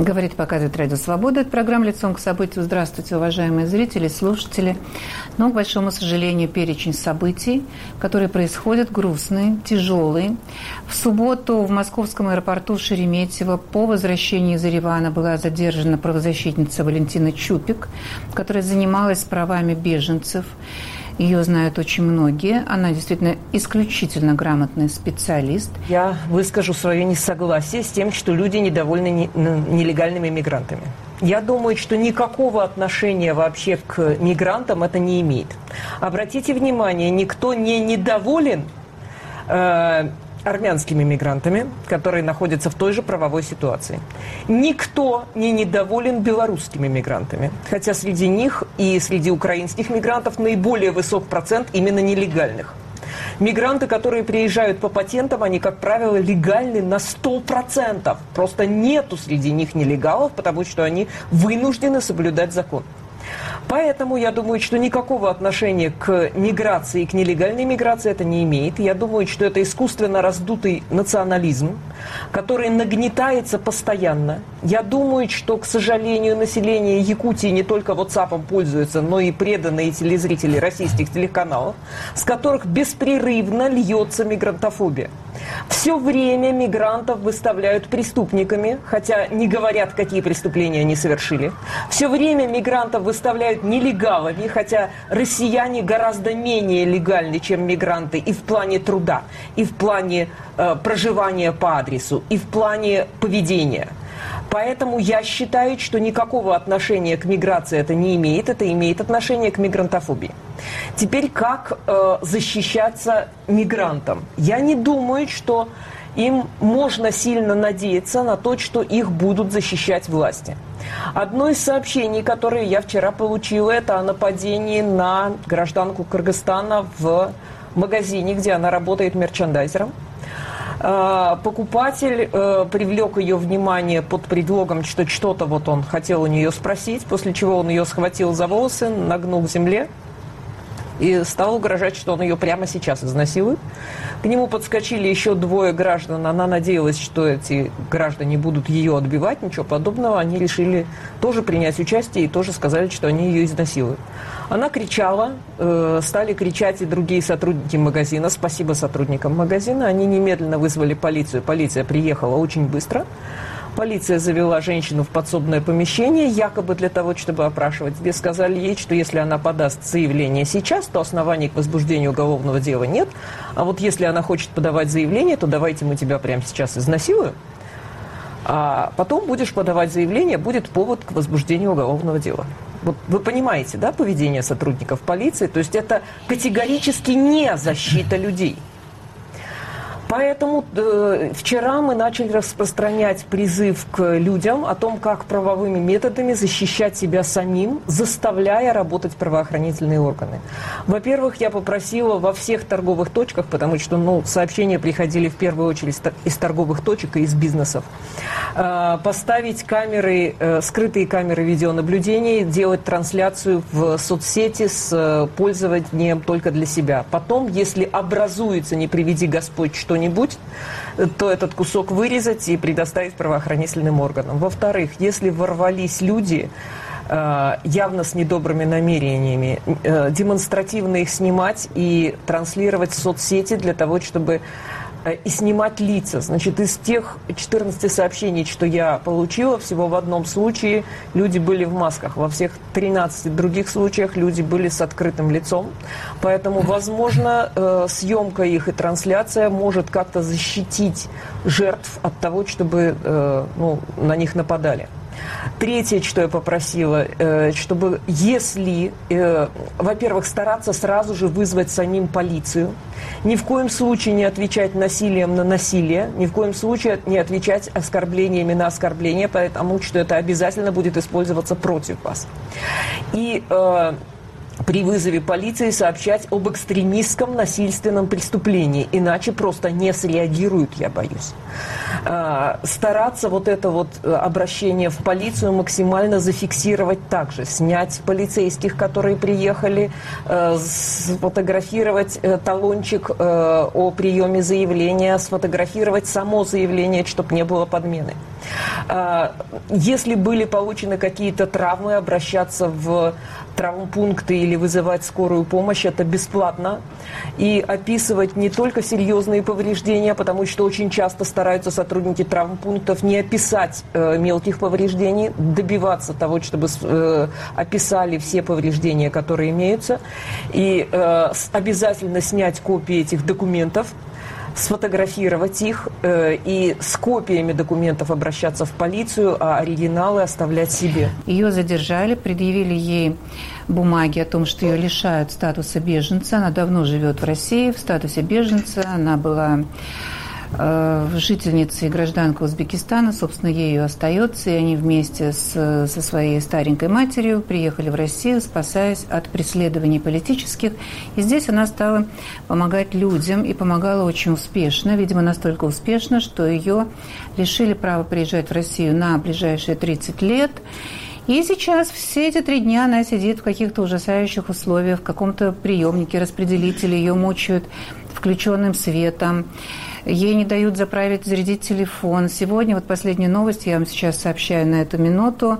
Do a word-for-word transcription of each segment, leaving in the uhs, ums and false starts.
Говорит, показывает Радио Свобода. Это программа «Лицом к событию». Здравствуйте, уважаемые зрители, слушатели. Но, к большому сожалению, перечень событий, которые происходят, грустные, тяжелые. В субботу в московском аэропорту Шереметьево по возвращении из Еревана была задержана правозащитница Валентина Чупик, которая занималась правами беженцев. Ее знают очень многие. Она действительно исключительно грамотный специалист. Я выскажу свое несогласие с тем, что люди недовольны нелегальными мигрантами. Я думаю, что никакого отношения вообще к мигрантам это не имеет. Обратите внимание, никто не недоволен э, армянскими мигрантами, которые находятся в той же правовой ситуации. Никто не недоволен белорусскими мигрантами, хотя среди них и среди украинских мигрантов наиболее высок процент именно нелегальных. Мигранты, которые приезжают по патентам, они, как правило, легальны на сто процентов. Просто нету среди них нелегалов, потому что они вынуждены соблюдать закон. Поэтому я думаю, что никакого отношения к миграции и к нелегальной миграции это не имеет. Я думаю, что это искусственно раздутый национализм, который нагнетается постоянно. Я думаю, что, к сожалению, население Якутии не только WhatsApp пользуется, но и преданные телезрители российских телеканалов, с которых беспрерывно льется мигрантофобия. Все время мигрантов выставляют преступниками, хотя не говорят, какие преступления они совершили. Все время мигрантов выставляют нелегалами, хотя россияне гораздо менее легальны, чем мигранты и в плане труда, и в плане э, проживания по адресу, и в плане поведения. Поэтому я считаю, что никакого отношения к миграции это не имеет, это имеет отношение к мигрантофобии. Теперь как э, защищаться мигрантам? Я не думаю, что им можно сильно надеяться на то, что их будут защищать власти. Одно из сообщений, которые я вчера получила, это о нападении на гражданку Кыргызстана в магазине, где она работает мерчендайзером. Покупатель э, привлек ее внимание под предлогом, что что-то вот он хотел у нее спросить, после чего он ее схватил за волосы, нагнул к земле и стал угрожать, что он ее прямо сейчас изнасилует. К нему подскочили еще двое граждан. Она надеялась, что эти граждане будут ее отбивать. Ничего подобного. Они решили тоже принять участие и тоже сказали, что они ее изнасилуют. Она кричала, э, стали кричать и другие сотрудники магазина. Спасибо сотрудникам магазина. Они немедленно вызвали полицию. Полиция приехала очень быстро. Полиция завела женщину в подсобное помещение, якобы для того, чтобы опрашивать. Где сказали ей, что если она подаст заявление сейчас, то оснований к возбуждению уголовного дела нет. А вот если она хочет подавать заявление, то давайте мы тебя прямо сейчас изнасилуем. А потом будешь подавать заявление, будет повод к возбуждению уголовного дела. Вот вы понимаете, да, поведение сотрудников полиции? То есть это категорически не защита людей. Поэтому э, вчера мы начали распространять призыв к людям о том, как правовыми методами защищать себя самим, заставляя работать правоохранительные органы. Во-первых, я попросила во всех торговых точках, потому что ну, сообщения приходили в первую очередь из торговых точек и из бизнесов, э, поставить камеры, э, скрытые камеры видеонаблюдения, делать трансляцию в соцсети с э, пользованием только для себя. Потом, если образуется, не приведи Господь, что нибудь, то этот кусок вырезать и предоставить правоохранительным органам. Во-вторых, если ворвались люди э, явно с недобрыми намерениями, э, демонстративно их снимать и транслировать в соцсети для того, чтобы э, и снимать лица. Значит, из тех четырнадцати сообщений, что я получила, всего в одном случае люди были в масках. Во всех тринадцати других случаях люди были с открытым лицом. Поэтому, возможно, э, съемка их и трансляция может как-то защитить жертв от того, чтобы э, ну, на них нападали. Третье, что я попросила, э, чтобы если, э, во-первых, стараться сразу же вызвать самим полицию, ни в коем случае не отвечать насилием на насилие, ни в коем случае не отвечать оскорблениями на оскорбления, потому что это обязательно будет использоваться против вас. И э, при вызове полиции сообщать об экстремистском насильственном преступлении, иначе просто не среагируют, я боюсь. Стараться вот это вот обращение в полицию максимально зафиксировать также, снять полицейских, которые приехали, сфотографировать талончик о приеме заявления, сфотографировать само заявление, чтобы не было подмены. Если были получены какие-то травмы, обращаться в травмпункты или вызывать скорую помощь, это бесплатно. И описывать не только серьезные повреждения, потому что очень часто стараются сотрудники травмпунктов не описать э, мелких повреждений, добиваться того, чтобы э, описали все повреждения, которые имеются. И э, обязательно снять копии этих документов, сфотографировать их э, и с копиями документов обращаться в полицию, а оригиналы оставлять себе. Ее задержали, предъявили ей бумаги о том, что ее лишают статуса беженца. Она давно живет в России в статусе беженца. Она была э, жительницей и гражданкой Узбекистана. Собственно, ею остается. И они вместе с, со своей старенькой матерью приехали в Россию, спасаясь от преследований политических. И здесь она стала помогать людям и помогала очень успешно. Видимо, настолько успешно, что ее лишили права приезжать в Россию на ближайшие тридцать лет. И сейчас все эти три дня она сидит в каких-то ужасающих условиях, в каком-то приемнике, распределителе, ее мучают включенным светом, ей не дают заправить, зарядить телефон. Сегодня, вот последняя новость, я вам сейчас сообщаю на эту минуту,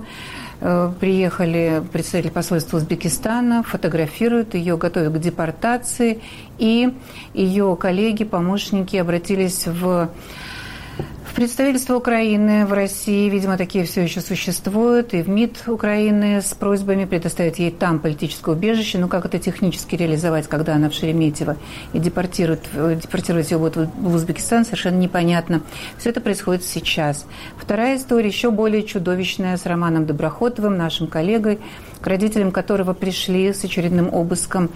приехали представители посольства Узбекистана, фотографируют ее, готовят к депортации, и ее коллеги, помощники обратились в представительство Украины в России, видимо, такие все еще существуют, и в МИД Украины с просьбами предоставить ей там политическое убежище. Но как это технически реализовать, когда она в Шереметьево, и депортируют, депортировать ее будут в Узбекистан, совершенно непонятно. Все это происходит сейчас. Вторая история, еще более чудовищная, с Романом Доброхотовым, нашим коллегой, к родителям которого пришли с очередным обыском.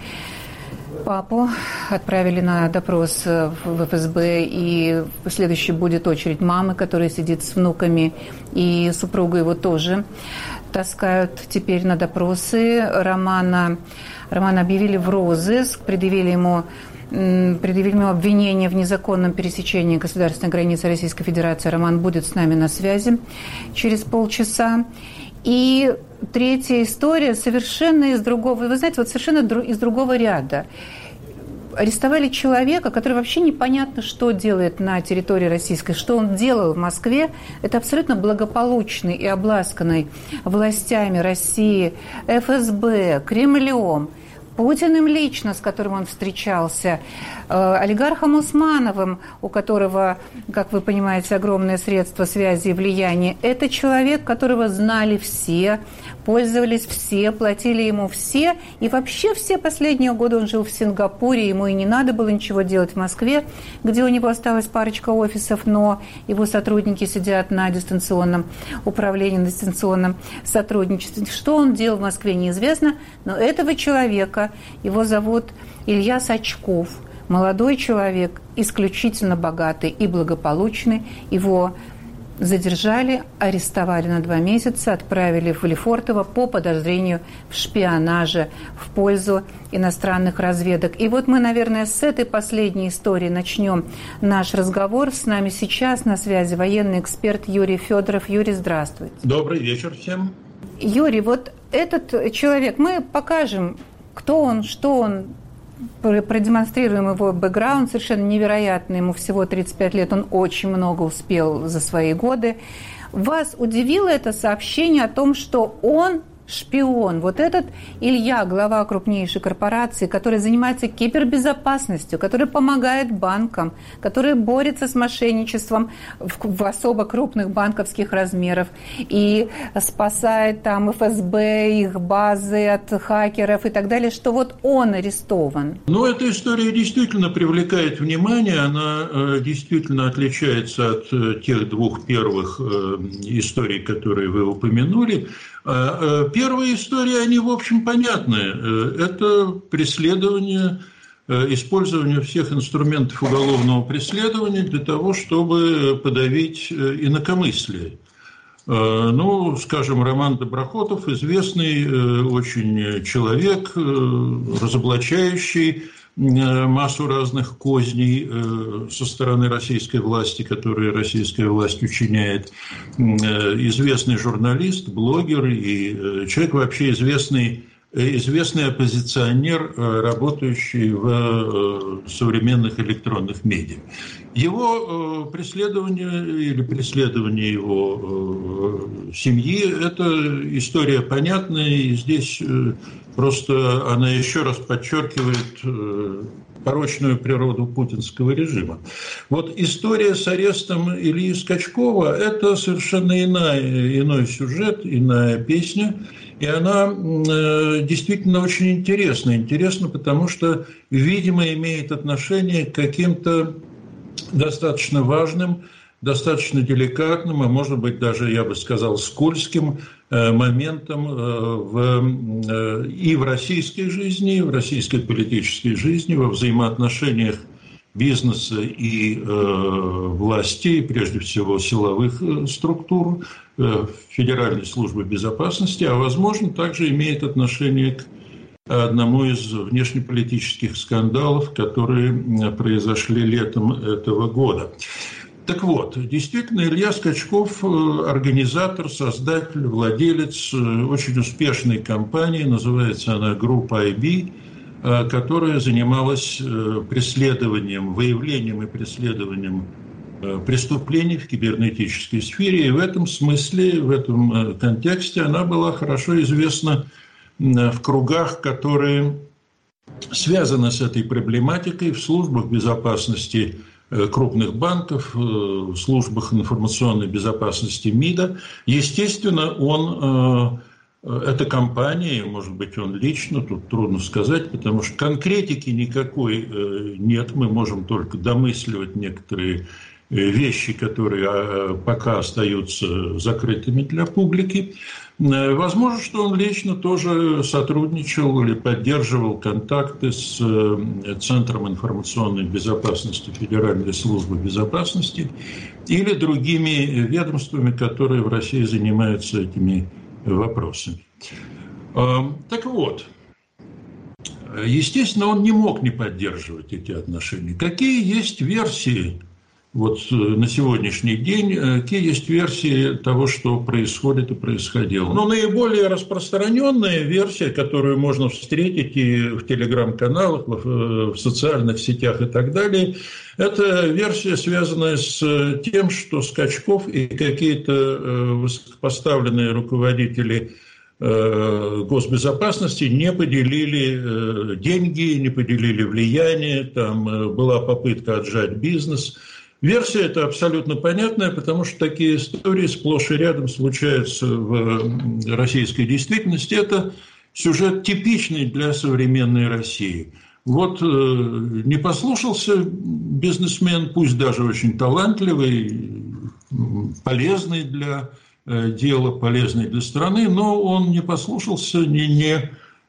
Папу отправили на допрос в эф эс бэ, и следующей будет очередь мамы, которая сидит с внуками, и супругу его тоже таскают теперь на допросы. Романа, Романа объявили в розыск, предъявили ему, предъявили ему обвинение в незаконном пересечении государственной границы Российской Федерации. Роман будет с нами на связи через полчаса. И третья история совершенно из другого, вы знаете, вот совершенно из другого ряда. Арестовали человека, который вообще непонятно, что делает на территории российской, что он делал в Москве. Это абсолютно благополучный и обласканный властями России эф эс бэ, Кремлем, Путиным лично, с которым он встречался, э, олигархом Усмановым, у которого, как вы понимаете, огромные средства связи и влияния. Это человек, которого знали все, пользовались все, платили ему все. И вообще все последние годы он жил в Сингапуре, ему и не надо было ничего делать в Москве, где у него осталась парочка офисов, но его сотрудники сидят на дистанционном управлении, на дистанционном сотрудничестве. Что он делал в Москве, неизвестно, но этого человека, его зовут Илья Сачков, молодой человек, исключительно богатый и благополучный. Его задержали, арестовали на два месяца, отправили в Лефортово по подозрению в шпионаже в пользу иностранных разведок. И вот мы, наверное, с этой последней истории начнем наш разговор. С нами сейчас на связи военный эксперт Юрий Федоров. Юрий, здравствуйте. Добрый вечер всем. Юрий, вот этот человек, мы покажем, кто он, что он, продемонстрируем его бэкграунд, совершенно невероятный, ему всего тридцать пять лет, он очень много успел за свои годы. Вас удивило это сообщение о том, что он шпион? Вот этот Илья, глава крупнейшей корпорации, который занимается кибербезопасностью, который помогает банкам, который борется с мошенничеством в, в особо крупных банковских размеров и спасает там эф эс бэ, их базы от хакеров и так далее, что вот он арестован. Ну, эта история действительно привлекает внимание, она э, действительно отличается от э, тех двух первых э, историй, которые вы упомянули. Первые истории, они, в общем, понятны. Это преследование, использование всех инструментов уголовного преследования для того, чтобы подавить инакомыслие. Ну, скажем, Роман Доброхотов, известный очень человек, разоблачающий массу разных козней со стороны российской власти, которые российская власть учиняет. Известный журналист, блогер и человек вообще известный известный оппозиционер, работающий в современных электронных медиа. Его преследование или преследование его семьи – это история понятная, и здесь просто она еще раз подчеркивает порочную природу путинского режима. Вот история с арестом Ильи Скачкова – это совершенно иная, иной сюжет, иная песня, и она э, действительно очень интересна. Интересна, потому что, видимо, имеет отношение к каким-то достаточно важным, достаточно деликатным, а может быть даже, я бы сказал, скользким э, моментом э, в, э, и в российской жизни, и в российской политической жизни, во взаимоотношениях бизнеса и э, властей, прежде всего силовых э, структур, э, Федеральной службы безопасности, а, возможно, также имеет отношение к одному из внешнеполитических скандалов, которые произошли летом этого года. Так вот, действительно, Илья Скачков – организатор, создатель, владелец очень успешной компании, называется она Group ай би, которая занималась преследованием, выявлением и преследованием преступлений в кибернетической сфере. И в этом смысле, в этом контексте она была хорошо известна в кругах, которые связаны с этой проблематикой, в службах безопасности крупных банков, в службах информационной безопасности МИДа. Естественно, он, эта компания, может быть, он лично, тут трудно сказать, потому что конкретики никакой нет, мы можем только домысливать некоторые вещи, которые пока остаются закрытыми для публики. Возможно, что он лично тоже сотрудничал или поддерживал контакты с Центром информационной безопасности Федеральной службы безопасности или другими ведомствами, которые в России занимаются этими вопросами. Так вот, естественно, он не мог не поддерживать эти отношения. Какие есть версии? Вот на сегодняшний день, какие есть версии того, что происходит и происходило? Но наиболее распространенная версия, которую можно встретить и в телеграм-каналах, в социальных сетях и так далее, это версия, связанная с тем, что Скачков и какие-то высокопоставленные руководители госбезопасности не поделили деньги, не поделили влияние, там была попытка отжать бизнес. Версия эта абсолютно понятная, потому что такие истории сплошь и рядом случаются в российской действительности. Это сюжет типичный для современной России. Вот не послушался бизнесмен, пусть даже очень талантливый, полезный для дела, полезный для страны, но он не послушался, не, не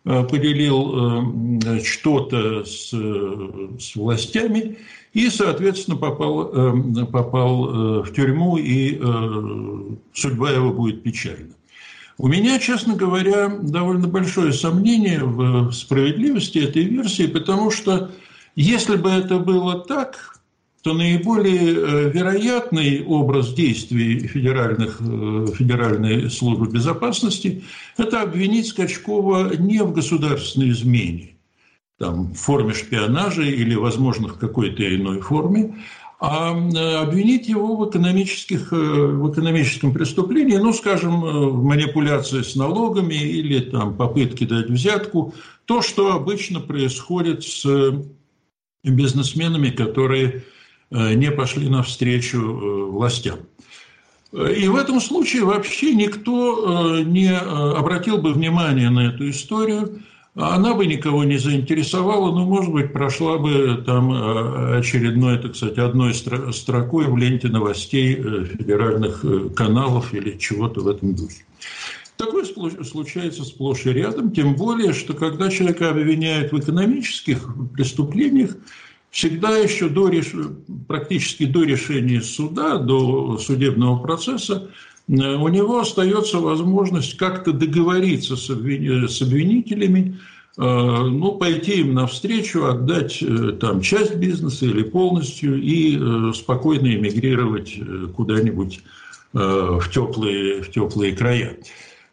поделил что-то с, с властями и, соответственно, попал, попал в тюрьму, и судьба его будет печальна. У меня, честно говоря, довольно большое сомнение в справедливости этой версии, потому что если бы это было так, то наиболее вероятный образ действий федеральных, Федеральной службы безопасности – это обвинить Скачкова не в государственной измене, там, в форме шпионажа или, возможно, в какой-то иной форме, а обвинить его в, экономических, в экономическом преступлении, ну, скажем, в манипуляции с налогами или там, попытке дать взятку, то, что обычно происходит с бизнесменами, которые не пошли навстречу властям. И в этом случае вообще никто не обратил бы внимания на эту историю, она бы никого не заинтересовала, но, может быть, прошла бы там очередной, так сказать, одной строкой в ленте новостей федеральных каналов или чего-то в этом духе. Такое случается сплошь и рядом, тем более, что когда человека обвиняют в экономических преступлениях, всегда еще до, практически до решения суда, до судебного процесса, у него остается возможность как-то договориться с обвинителями, ну, пойти им навстречу, отдать там часть бизнеса или полностью и спокойно эмигрировать куда-нибудь в теплые, в теплые края.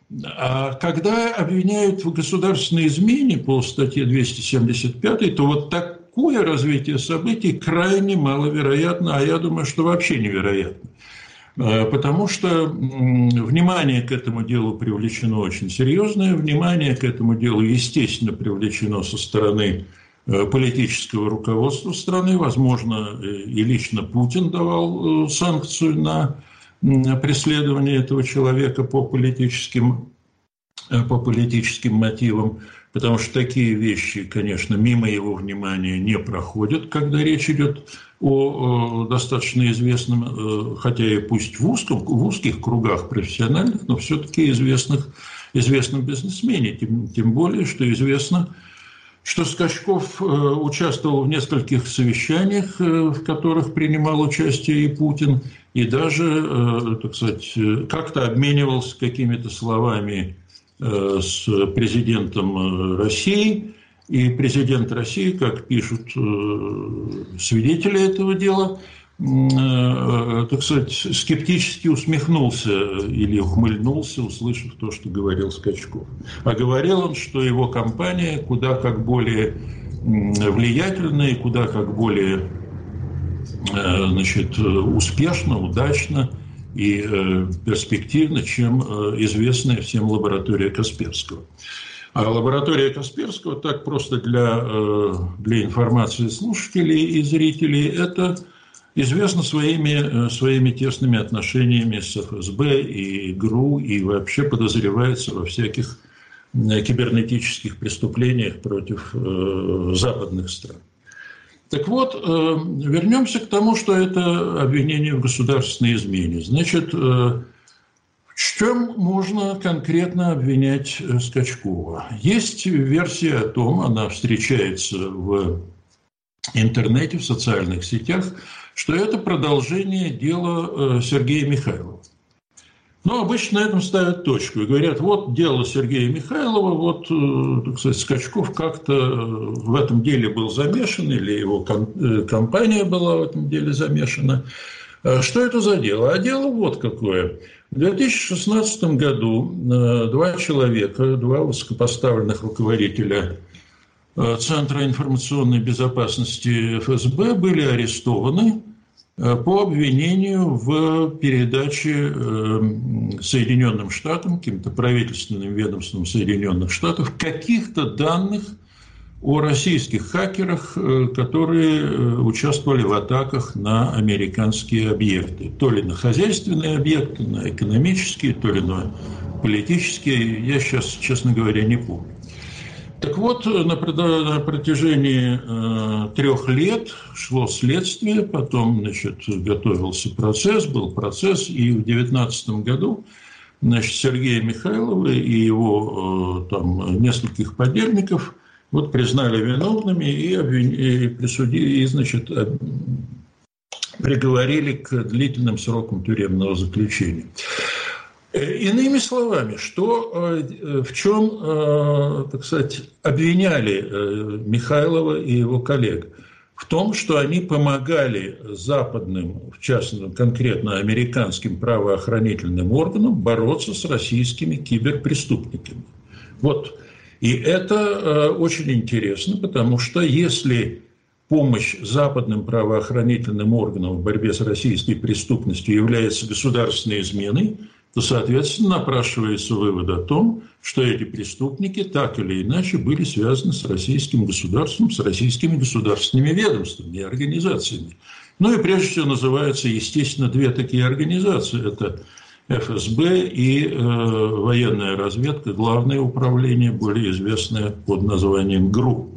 А когда обвиняют в государственной измене по статье двести семьдесят пять, то вот такое развитие событий крайне маловероятно, а я думаю, что вообще невероятно. Потому что внимание к этому делу привлечено очень серьезное, внимание к этому делу, естественно, привлечено со стороны политического руководства страны. Возможно, и лично Путин давал санкцию на преследование этого человека по политическим, по политическим мотивам, потому что такие вещи, конечно, мимо его внимания не проходят, когда речь идет о достаточно известном, хотя и пусть в, узком, в узких кругах профессиональных, но все-таки известных, известном бизнесмене, тем, тем более, что известно, что Скачков участвовал в нескольких совещаниях, в которых принимал участие и Путин, и даже, так сказать, как-то обменивался какими-то словами с президентом России. И президент России, как пишут свидетели этого дела, так сказать, скептически усмехнулся или ухмыльнулся, услышав то, что говорил Скачков. А говорил он, что его компания куда как более влиятельная и куда как более, значит, успешна, удачна и перспективна, чем известная всем лаборатория Касперского. А лаборатория Касперского, так просто для, для информации слушателей и зрителей, это известно своими, своими тесными отношениями с эф эс бэ и ГРУ, и вообще подозревается во всяких кибернетических преступлениях против э, западных стран. Так вот, э, вернемся к тому, что это обвинение в государственной измене. Значит, э, в чем можно конкретно обвинять Скачкова? Есть версия о том, она встречается в интернете, в социальных сетях, что это продолжение дела Сергея Михайлова. Но обычно на этом ставят точку и говорят, вот дело Сергея Михайлова, вот, так сказать, Скачков как-то в этом деле был замешан, или его компания была в этом деле замешана. Что это за дело? А дело вот какое. В две тысячи шестнадцатом году два человека, два высокопоставленных руководителя Центра информационной безопасности эф эс бэ были арестованы по обвинению в передаче Соединенным Штатам, каким-то правительственным ведомством Соединенных Штатов, каких-то данных о российских хакерах, которые участвовали в атаках на американские объекты. То ли на хозяйственные объекты, на экономические, то ли на политические. Я сейчас, честно говоря, не помню. Так вот, на протяжении э, трех лет шло следствие, потом, значит, готовился процесс, был процесс, и в две тысячи девятнадцатом году, значит, Сергея Михайлова и его э, там нескольких подельников вот признали виновными и, обвин... и присудили, и, значит, приговорили к длительным срокам тюремного заключения. Иными словами, что, в чем, так сказать, обвиняли Михайлова и его коллег? В том, что они помогали западным, в частности, конкретно американским правоохранительным органам бороться с российскими киберпреступниками. Вот. И это очень интересно, потому что если помощь западным правоохранительным органам в борьбе с российской преступностью является государственной изменой, то, соответственно, напрашивается вывод о том, что эти преступники так или иначе были связаны с российским государством, с российскими государственными ведомствами и организациями. Ну и прежде всего называются, естественно, две такие организации. Это эф эс бэ и э, военная разведка, главное управление, более известное под названием ГРУ.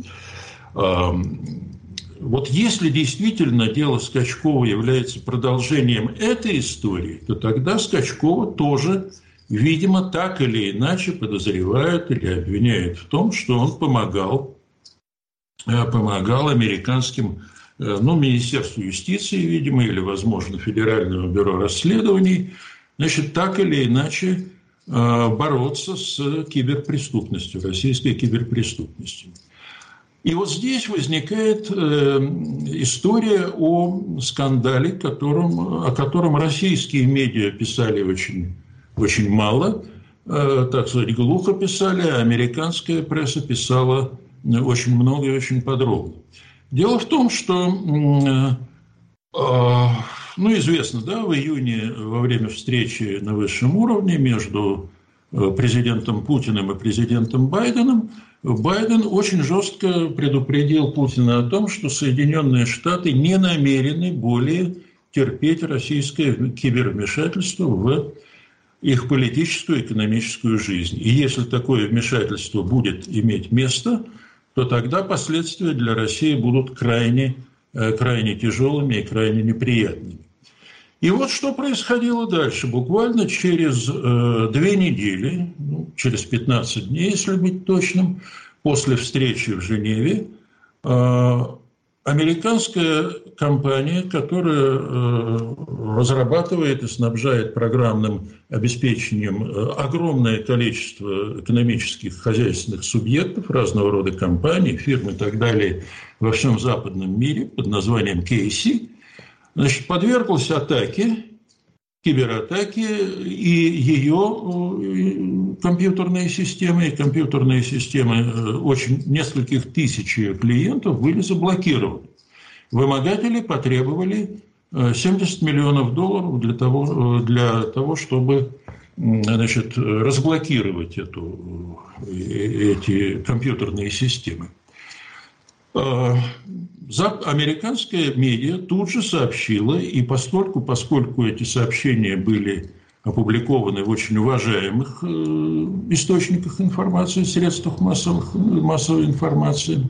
Вот если действительно дело Скачкова является продолжением этой истории, то тогда Скачкова тоже, видимо, так или иначе подозревают или обвиняют в том, что он помогал, помогал американским, ну, Министерству юстиции, видимо, или, возможно, Федеральному бюро расследований, значит, так или иначе бороться с киберпреступностью, российской киберпреступностью. И вот здесь возникает э, история о скандале, которым, о котором российские медиа писали очень, очень мало, так сказать, глухо писали, а американская пресса писала очень много и очень подробно. Дело в том, что, ну, известно, да, в июне во время встречи на высшем уровне между президентом Путиным и президентом Байденом Байден очень жестко предупредил Путина о том, что Соединенные Штаты не намерены более терпеть российское кибервмешательство в их политическую и экономическую жизнь. И если такое вмешательство будет иметь место, то тогда последствия для России будут крайне, крайне тяжелыми и крайне неприятными. И вот что происходило дальше. Буквально через э, две недели, ну, через пятнадцать дней, если быть точным, после встречи в Женеве, э, американская компания, которая э, разрабатывает и снабжает программным обеспечением э, огромное количество экономических, хозяйственных субъектов, разного рода компаний, фирм и так далее во всем западном мире под названием кей си, значит, подверглась атаке, кибератаке, и ее компьютерные системы, и компьютерные системы очень нескольких тысяч клиентов были заблокированы. Вымогатели потребовали семьдесят миллионов долларов для того, для того чтобы, значит, разблокировать эту, эти компьютерные системы. Американская медиа тут же сообщила, и поскольку, поскольку эти сообщения были опубликованы в очень уважаемых э, источниках информации, средствах массовых, массовой информации,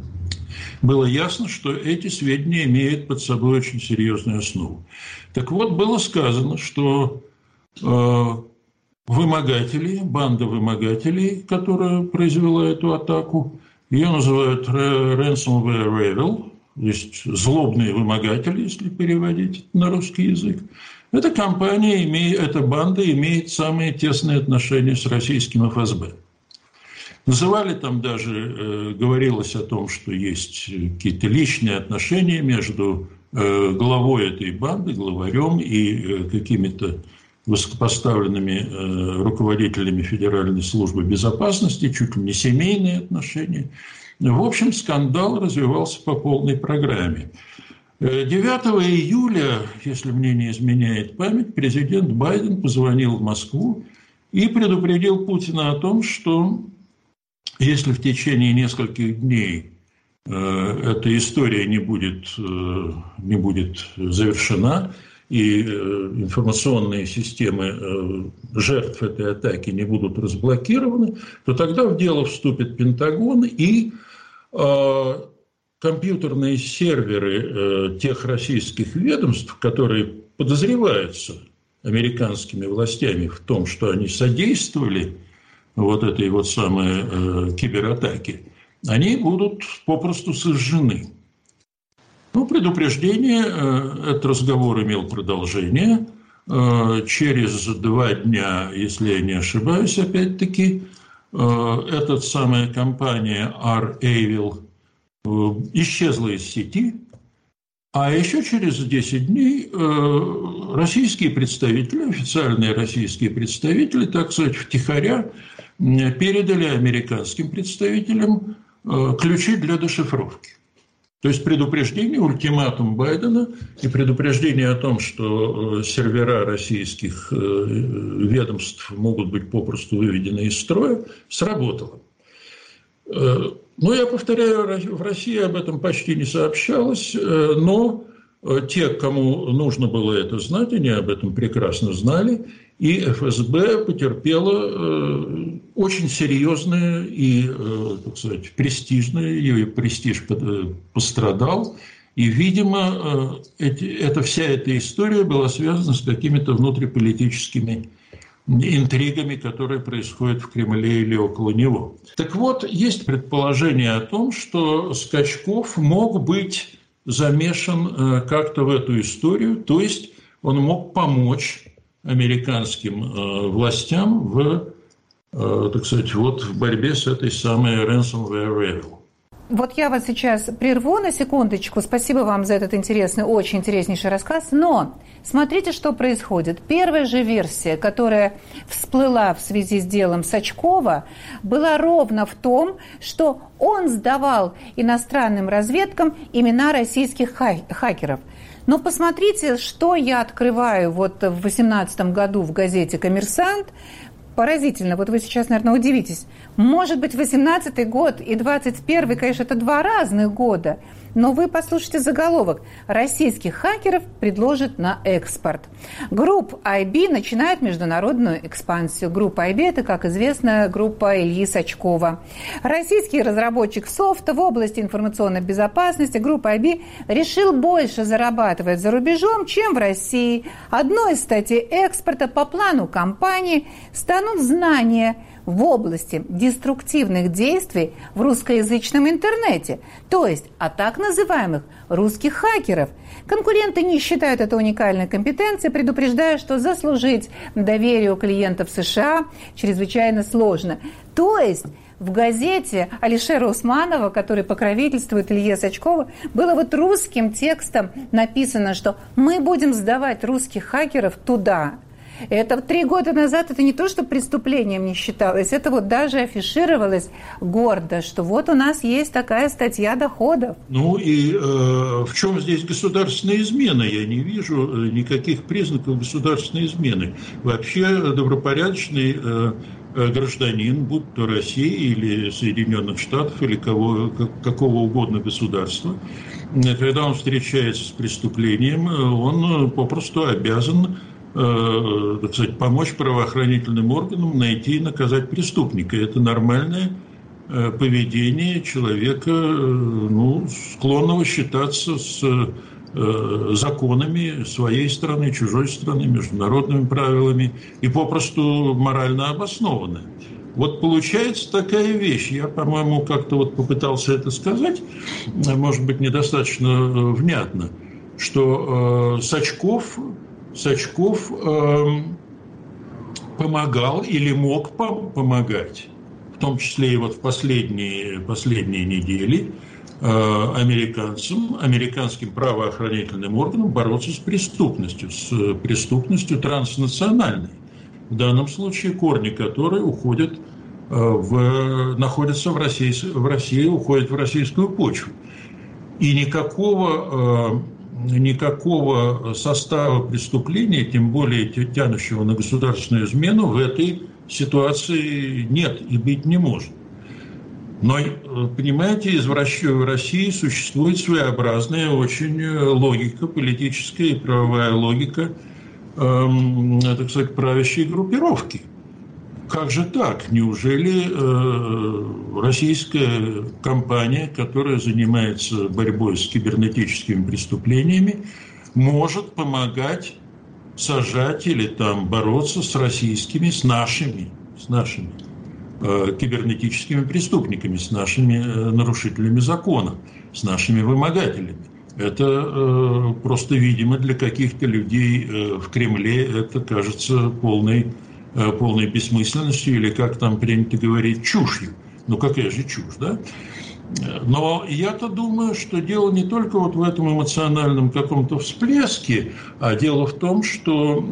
было ясно, что эти сведения имеют под собой очень серьезную основу. Так вот, было сказано, что э, вымогатели, банда вымогателей, которая произвела эту атаку, ее называют ransomware rebel, то есть злобные вымогатели, если переводить на русский язык. Эта компания, эта банда имеет самые тесные отношения с российским эф эс бэ. Называли там даже, говорилось о том, что есть какие-то личные отношения между главой этой банды, главарем и какими-то высокопоставленными э, руководителями Федеральной службы безопасности, чуть ли не семейные отношения. В общем, скандал развивался по полной программе. девятого июля, если мне не изменяет память, президент Байден позвонил в Москву и предупредил Путина о том, что если в течение нескольких дней э, эта история не будет, э, не будет завершена, и информационные системы жертв этой атаки не будут разблокированы, то тогда в дело вступит Пентагон, и э, компьютерные серверы э, тех российских ведомств, которые подозреваются американскими властями в том, что они содействовали вот этой вот самой э, кибератаке, они будут попросту сожжены. Ну, предупреждение, этот разговор имел продолжение. Через два дня, если я не ошибаюсь, опять-таки, эта самая компания R-Evil исчезла из сети, а еще через десять дней российские представители, официальные российские представители, так сказать, втихаря передали американским представителям ключи для дешифровки. То есть предупреждение, ультиматум Байдена и предупреждение о том, что сервера российских ведомств могут быть попросту выведены из строя, сработало. Но, я повторяю, в России об этом почти не сообщалось, но те, кому нужно было это знать, они об этом прекрасно знали, и эф эс бэ потерпела очень серьезное и, так сказать, престижное, ее престиж пострадал, и, видимо, эти, это, вся эта история была связана с какими-то внутриполитическими интригами, которые происходят в Кремле или около него. Так вот, есть предположение о том, что Скачков мог быть замешан как-то в эту историю, то есть он мог помочь американским э, властям в, э, так сказать, вот в борьбе с этой самой ransomware rebel. вот я вас сейчас прерву на секундочку. Спасибо вам за этот интересный, очень интереснейший рассказ. Но смотрите, что происходит. Первая же версия, которая всплыла в связи с делом Сачкова, была ровно в том, что он сдавал иностранным разведкам имена российских хакеров. Но посмотрите, что я открываю вот в две тысячи восемнадцатом году в газете «Коммерсант». Поразительно, вот вы сейчас, наверное, удивитесь. Может быть, восемнадцатый год и двадцать первый, конечно, это два разных года. Но вы послушайте заголовок. Российских хакеров предложат на экспорт. Групп ай би начинает международную экспансию. Группа ай би – это, как известно, группа Ильи Сачкова. Российский разработчик софта в области информационной безопасности, группа ай би, решил больше зарабатывать за рубежом, чем в России. Одной из статей экспорта по плану компании станут знания в области деструктивных действий в русскоязычном интернете, то есть о так называемых русских хакеров. Конкуренты не считают это уникальной компетенцией, предупреждая, что заслужить доверие у клиентов США чрезвычайно сложно. То есть в газете Алишера Усманова, который покровительствует Илье Сачкову, было вот русским текстом написано, что мы будем сдавать русских хакеров туда. Это три года назад это не то, что преступлением не считалось, это вот даже афишировалось гордо, что вот у нас есть такая статья доходов. Ну и э, в чем здесь государственная измена? Я не вижу никаких признаков государственной измены. Вообще добропорядочный э, гражданин, будь то Россия или Соединенных Штатов, или кого, какого угодно государства, когда он встречается с преступлением, он попросту обязан так сказать, помочь правоохранительным органам найти и наказать преступника. Это нормальное поведение человека, ну, склонного считаться с законами своей страны, чужой страны, международными правилами и попросту морально обоснованное. Вот получается такая вещь. Я, по-моему, как-то вот попытался это сказать, может быть, недостаточно внятно, что э, Сачков... Сачков э, помогал или мог пом- помогать, в том числе и вот в последние, последние недели, э, американцам, американским правоохранительным органам бороться с преступностью, с преступностью транснациональной. В данном случае корни которой уходят э, в, находятся в России, в России, уходят в российскую почву. И никакого... Э, Никакого состава преступления, тем более тянущего на государственную измену, в этой ситуации нет и быть не может. Но, понимаете, в России существует своеобразная очень логика, политическая и правовая логика, э, так сказать, правящей группировки. Как же так? Неужели э, российская компания, которая занимается борьбой с кибернетическими преступлениями, может помогать сажать или там бороться с российскими, с нашими, с нашими э, кибернетическими преступниками, с нашими э, нарушителями закона, с нашими вымогателями? Это э, просто, видимо, для каких-то людей э, в Кремле это кажется полной полной бессмысленностью, или, как там принято говорить, чушью. Ну, какая же чушь, да? Но я-то думаю, что дело не только вот в этом эмоциональном каком-то всплеске, а дело в том, что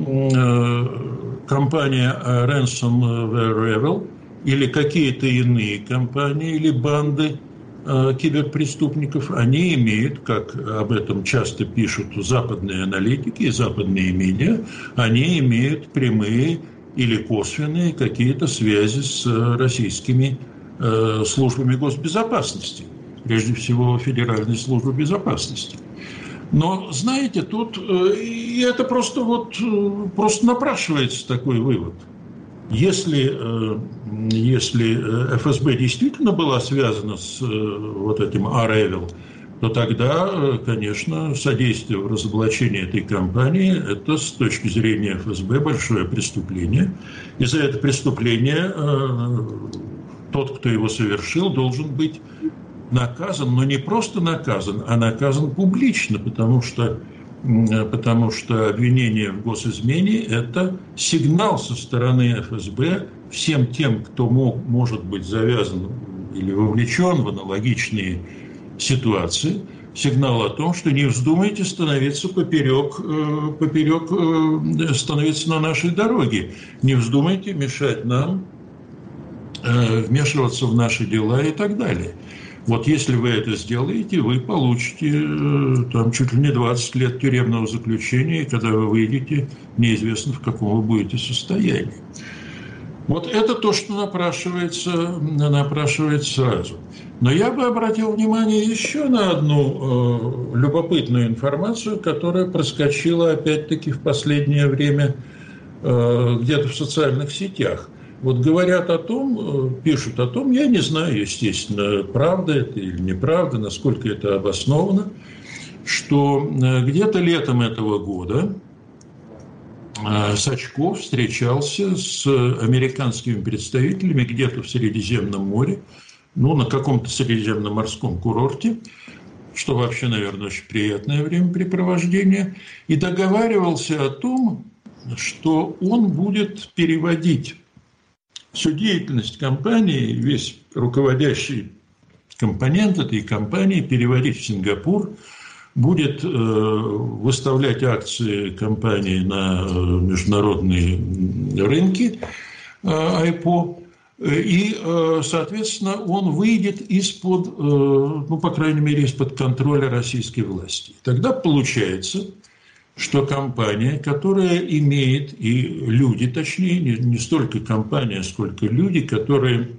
э, компания Ransomware Revel или какие-то иные компании или банды э, киберпреступников, они имеют, как об этом часто пишут западные аналитики и западные медиа, они имеют прямые или косвенные какие-то связи с российскими э, службами госбезопасности, прежде всего Федеральной службы безопасности. Но, знаете, тут э, и это просто вот э, просто напрашивается такой вывод. Если, э, если эф эс бэ действительно была связана с э, вот этим Аревел, то тогда, конечно, содействие в разоблачении этой компании – это с точки зрения эф эс бэ большое преступление. И за это преступление э, тот, кто его совершил, должен быть наказан, но не просто наказан, а наказан публично, потому что, потому что обвинение в госизмене – это сигнал со стороны эф эс бэ всем тем, кто мог, может быть завязан или вовлечен в аналогичные ситуации, сигнал о том, что не вздумайте становиться поперек, поперек становиться на нашей дороге, не вздумайте мешать нам вмешиваться в наши дела и так далее. Вот если вы это сделаете, вы получите там чуть ли не двадцать лет тюремного заключения, и когда вы выйдете, неизвестно, в каком вы будете состоянии. Вот это то, что напрашивается, напрашивается сразу. Но я бы обратил внимание еще на одну э, любопытную информацию, которая проскочила опять-таки в последнее время э, где-то в социальных сетях. Вот говорят о том, пишут о том, я не знаю, естественно, правда это или неправда, насколько это обосновано, что где-то летом этого года Сачков встречался с американскими представителями где-то в Средиземном море, ну, на каком-то средиземноморском курорте, что вообще, наверное, очень приятное времяпрепровождение, и договаривался о том, что он будет переводить всю деятельность компании, весь руководящий компонент этой компании переводить в Сингапур, будет э, выставлять акции компании на э, международные рынки э, ай пи о, и, э, соответственно, он выйдет из-под, э, ну, по крайней мере, из-под контроля российской власти. Тогда получается, что компания, которая имеет, и люди, точнее, не, не столько компания, сколько люди, которые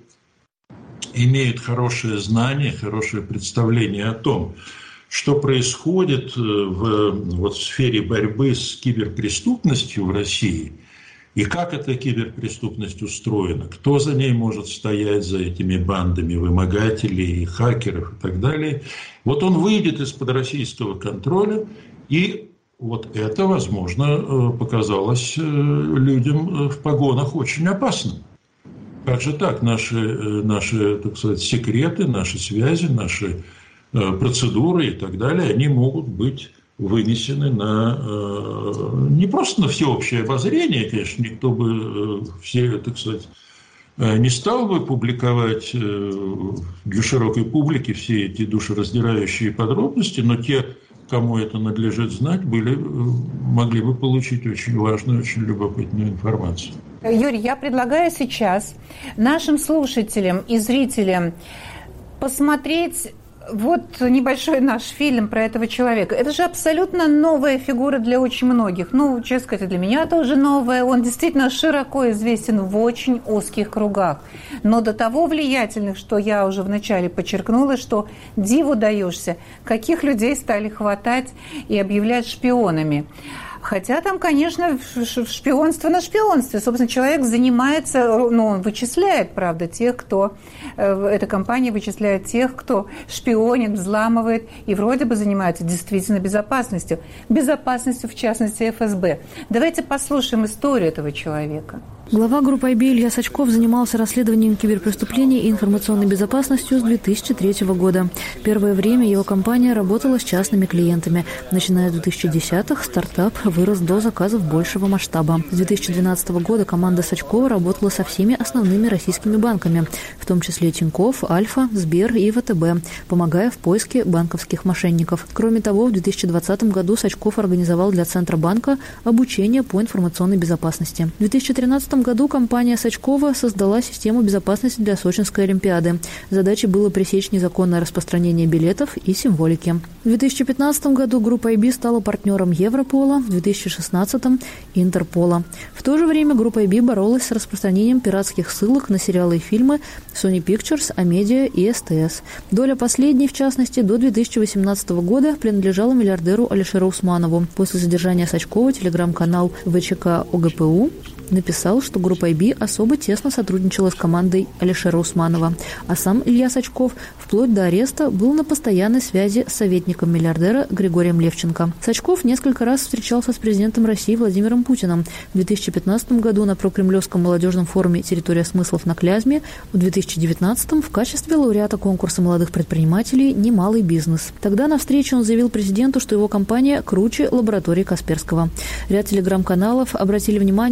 имеют хорошее знание, хорошее представление о том, что происходит в, вот, в сфере борьбы с киберпреступностью в России, и как эта киберпреступность устроена, кто за ней может стоять, за этими бандами вымогателей, хакеров и так далее. Вот он выйдет из-под российского контроля, и вот это, возможно, показалось людям в погонах очень опасным. Как же так? Наши, наши, так сказать, секреты, наши связи, наши процедуры и так далее, они могут быть вынесены на, не просто на всеобщее обозрение, конечно, никто бы все, так сказать, не стал бы публиковать для широкой публики все эти душераздирающие подробности, но те, кому это надлежит знать, были, могли бы получить очень важную, очень любопытную информацию. Юрий, я предлагаю сейчас нашим слушателям и зрителям посмотреть вот небольшой наш фильм про этого человека. Это же абсолютно новая фигура для очень многих. Ну, честно сказать, для меня тоже новая. Он действительно широко известен в очень узких кругах. Но до того влиятельных, что я уже вначале подчеркнула, что диву даешься, каких людей стали хватать и объявлять шпионами. Хотя там, конечно, шпионство на шпионстве. Собственно, человек занимается, ну, он вычисляет, правда, тех, кто... Эта компания вычисляет тех, кто шпионит, взламывает и вроде бы занимается действительно безопасностью. Безопасностью, в частности, эф эс бэ. Давайте послушаем историю этого человека. Глава группы ай би Илья Сачков занимался расследованием киберпреступлений и информационной безопасностью с две тысячи третьего года. Первое время его компания работала с частными клиентами. Начиная с две тысячи десятых стартап вырос до заказов большего масштаба. С две тысячи двенадцатого года команда Сачкова работала со всеми основными российскими банками, в том числе Тинькофф, Альфа, Сбер и вэ тэ бэ, помогая в поиске банковских мошенников. Кроме того, в две тысячи двадцатом году Сачков организовал для Центробанка обучение по информационной безопасности. В две тысячи тринадцатом году компания Сачкова создала систему безопасности для Сочинской Олимпиады. Задачей было пресечь незаконное распространение билетов и символики. В две тысячи пятнадцатом году группа ай би стала партнером Европола, в две тысячи шестнадцатом – Интерпола. В то же время группа ай би боролась с распространением пиратских ссылок на сериалы и фильмы Sony Pictures, Амедиа и эс тэ эс. Доля последней, в частности, до две тысячи восемнадцатого года принадлежала миллиардеру Алишеру Усманову. После задержания Сачкова телеграм-канал вэ че ка о гэ пэ у написал, что группа ай би особо тесно сотрудничала с командой Алишера Усманова, а сам Илья Сачков вплоть до ареста был на постоянной связи с советником миллиардера Григорием Левченко. Сачков несколько раз встречался с президентом России Владимиром Путиным. В две тысячи пятнадцатом году на прокремлевском молодежном форуме «Территория смыслов» на Клязьме, в две тысячи девятнадцатом в качестве лауреата конкурса молодых предпринимателей «Немалый бизнес». Тогда на встрече он заявил президенту, что его компания круче лаборатории Касперского. Ряд телеграм-каналов обратили внимание на то, что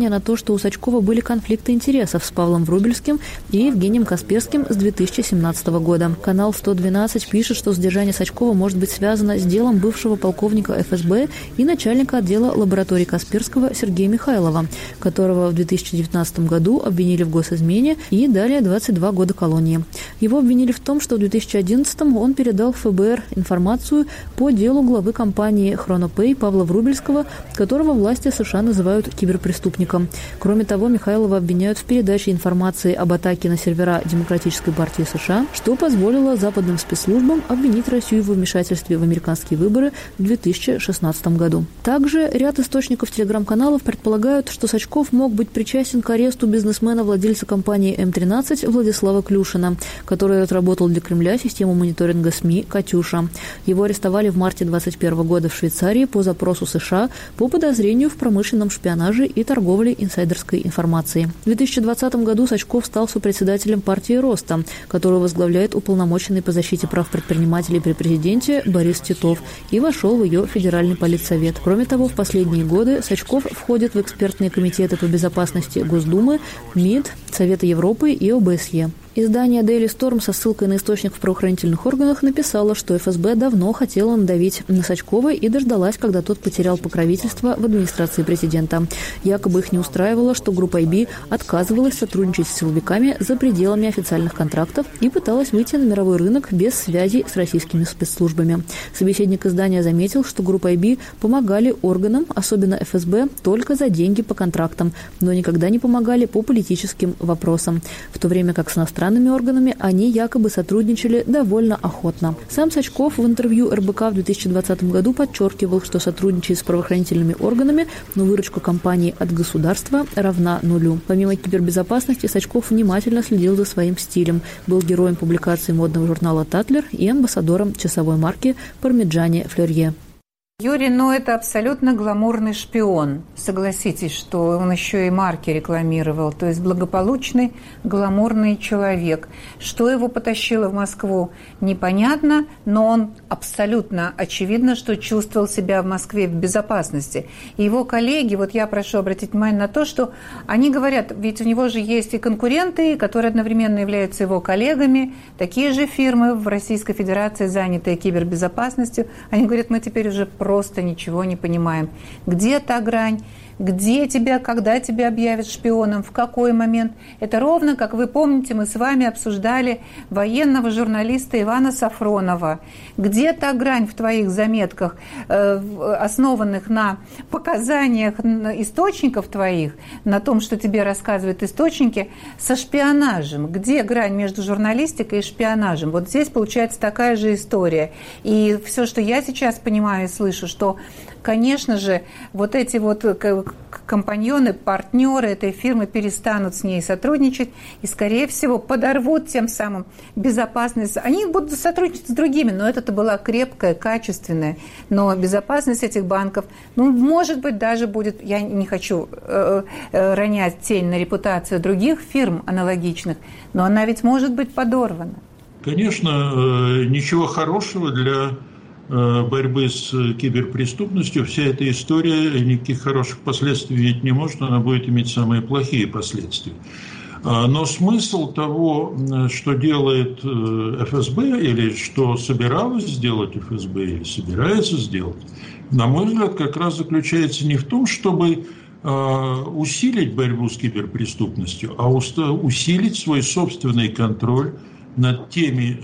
что у Сачкова были конфликты интересов с Павлом Врубельским и Евгением Касперским с две тысячи семнадцатого года. Канал сто двенадцать пишет, что задержание Сачкова может быть связано с делом бывшего полковника эф эс бэ и начальника отдела лаборатории Касперского Сергея Михайлова, которого в две тысячи девятнадцатом году обвинили в госизмене и дали двадцать два года колонии. Его обвинили в том, что в две тысячи одиннадцатом он передал в эф бэ эр информацию по делу главы компании «Хронопэй» Павла Врубельского, которого власти США называют киберпреступником. Кроме того, Михайлова обвиняют в передаче информации об атаке на сервера Демократической партии США, что позволило западным спецслужбам обвинить Россию в вмешательстве в американские выборы в две тысячи шестнадцатом году. Также ряд источников телеграм-каналов предполагают, что Сачков мог быть причастен к аресту бизнесмена-владельца компании эм тринадцать Владислава Клюшина, который разработал для Кремля систему мониторинга СМИ «Катюша». Его арестовали в марте двадцать первого года в Швейцарии по запросу США по подозрению в промышленном шпионаже и торговле инсайдерской информацией. В две тысячи двадцатом году Сачков стал сопредседателем партии «Роста», которую возглавляет уполномоченный по защите прав предпринимателей при президенте Борис Титов, и вошел в ее федеральный политсовет. Кроме того, в последние годы Сачков входит в экспертные комитеты по безопасности Госдумы, МИД, Совета Европы и о бэ эс е. Издание Daily Storm со ссылкой на источник в правоохранительных органах написало, что эф эс бэ давно хотела надавить на Сачкова и дождалась, когда тот потерял покровительство в администрации президента. Якобы их не устраивало, что группа ай би отказывалась сотрудничать с силовиками за пределами официальных контрактов и пыталась выйти на мировой рынок без связей с российскими спецслужбами. Собеседник издания заметил, что группа ай би помогали органам, особенно эф эс бэ, только за деньги по контрактам, но никогда не помогали по политическим вопросам, в то время как с иностранными органами они якобы сотрудничали довольно охотно. Сам Сачков в интервью эр бэ ка в две тысячи двадцатом году подчеркивал, что сотрудничает с правоохранительными органами, но выручка компании от государства равна нулю. Помимо кибербезопасности, Сачков внимательно следил за своим стилем, был героем публикации модного журнала «Татлер» и амбассадором часовой марки «Пармиджане Флерье». Юрий, ну это абсолютно гламурный шпион. Согласитесь, что он еще и марки рекламировал. То есть благополучный, гламурный человек. Что его потащило в Москву, непонятно, но он абсолютно очевидно, что чувствовал себя в Москве в безопасности. И его коллеги, вот я прошу обратить внимание на то, что они говорят, ведь у него же есть и конкуренты, которые одновременно являются его коллегами, такие же фирмы в Российской Федерации, занятые кибербезопасностью. Они говорят, мы теперь уже просто ничего не понимаем. Где та грань? Где тебя, когда тебя объявят шпионом, в какой момент? Это ровно, как вы помните, мы с вами обсуждали военного журналиста Ивана Сафронова. Где та грань в твоих заметках, основанных на показаниях источников твоих, на том, что тебе рассказывают источники, со шпионажем? Где грань между журналистикой и шпионажем? Вот здесь получается такая же история. И все, что я сейчас понимаю и слышу, что, конечно же, вот эти вот компаньоны, партнеры этой фирмы перестанут с ней сотрудничать и, скорее всего, подорвут тем самым безопасность. Они будут сотрудничать с другими, но это-то была крепкая, качественная. Но безопасность этих банков, ну, может быть, даже будет, я не хочу э, э, ронять тень на репутацию других фирм аналогичных, но она ведь может быть подорвана. Конечно, ничего хорошего для борьбы с киберпреступностью вся эта история никаких хороших последствий иметь не может, она будет иметь самые плохие последствия. Но смысл того, что делает эф эс бэ или что собиралось сделать эф эс бэ или собирается сделать, на мой взгляд, как раз заключается не в том, чтобы усилить борьбу с киберпреступностью, а усилить свой собственный контроль над теми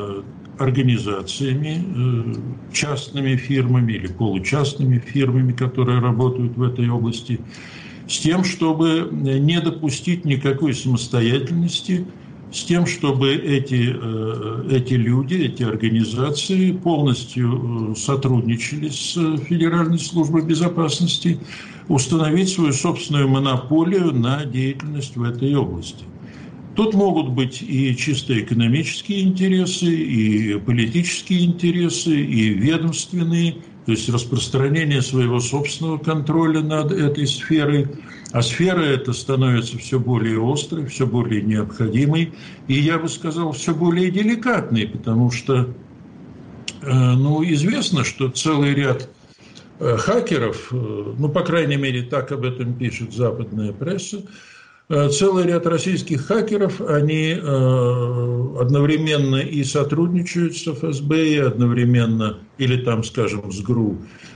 организациями, частными фирмами или получастными фирмами, которые работают в этой области, с тем, чтобы не допустить никакой самостоятельности, с тем, чтобы эти, эти люди, эти организации полностью сотрудничали с Федеральной службой безопасности, установить свою собственную монополию на деятельность в этой области. Тут могут быть и чисто экономические интересы, и политические интересы, и ведомственные, то есть распространение своего собственного контроля над этой сферой. А сфера эта становится все более острой, все более необходимой, и, я бы сказал, все более деликатной, потому что, ну, известно, что целый ряд хакеров, ну, по крайней мере, так об этом пишет западная пресса, целый ряд российских хакеров, они одновременно и сотрудничают с эф эс бэ, и одновременно, или там, скажем, с ГРУ,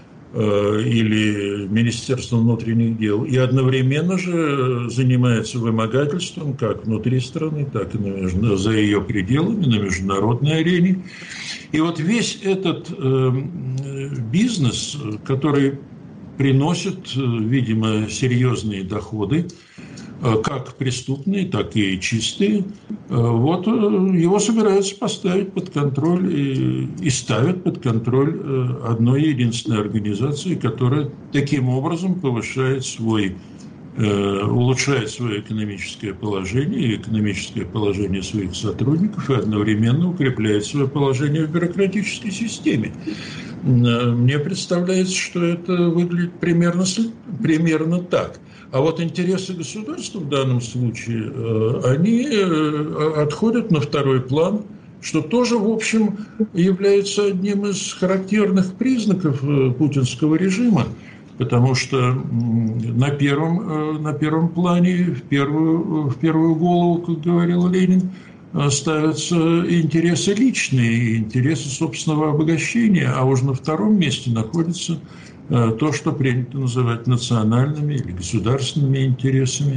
или Министерством внутренних дел, и одновременно же занимается вымогательством как внутри страны, так и на, за ее пределами, на международной арене. И вот весь этот э, бизнес, который приносит, видимо, серьезные доходы, как преступные, так и чистые, вот его собираются поставить под контроль и, и ставят под контроль одной единственной организации, которая таким образом повышает свой, улучшает свое экономическое положение и экономическое положение своих сотрудников и одновременно укрепляет свое положение в бюрократической системе. Мне представляется, что это выглядит примерно, примерно так. А вот интересы государства в данном случае, они отходят на второй план, что тоже, в общем, является одним из характерных признаков путинского режима, потому что на первом, на первом плане, в первую, в первую голову, как говорил Ленин, ставятся интересы личные, интересы собственного обогащения, а уже на втором месте находится то, что принято называть национальными или государственными интересами.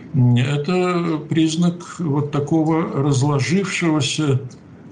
Это признак вот такого разложившегося